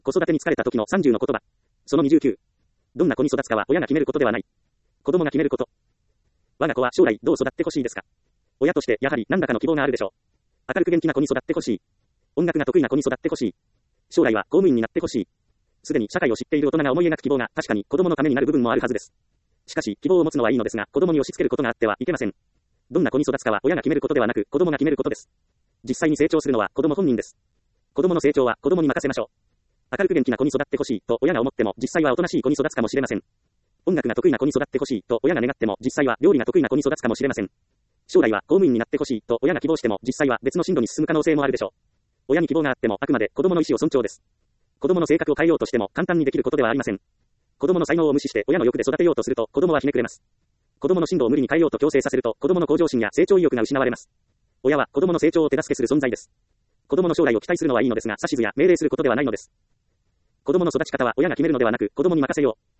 子育てに疲れた時の30の言葉。その29。どんな子に育つかは親が決めることではない。子供が決めること。我が子は将来どう育ってほしいですか？親としてやはり何らかの希望があるでしょう。明るく元気な子に育ってほしい。音楽が得意な子に育ってほしい。将来は公務員になってほしい。すでに社会を知っている大人が思い描く希望が確かに子供のためになる部分もあるはずです。しかし、希望を持つのはいいのですが、子供に押し付けることがあってはいけません。どんな子に育つかは親が決めることではなく、子供が決めることです。実際に成長するのは子供本人です。子供の成長は子供に任せましょう。明るく元気な子に育ってほしいと親が思っても、実際はおとなしい子に育つかもしれません。音楽が得意な子に育ってほしいと親が願っても、実際は料理が得意な子に育つかもしれません。将来は公務員になってほしいと親が希望しても、実際は別の進路に進む可能性もあるでしょう。親に希望があっても、あくまで子供の意思を尊重です。子供の性格を変えようとしても簡単にできることではありません。子供の才能を無視して親の欲で育てようとすると子供はひねくれます。子供の進路を無理に変えようと強制させると子供の向上心や成長意欲が失われます。親は子供の成長を手助けする存在です。子供の将来を期待するのはいいのですが、指図や命令することではないのです。子供の育ち方は親が決めるのではなく子供に任せよう。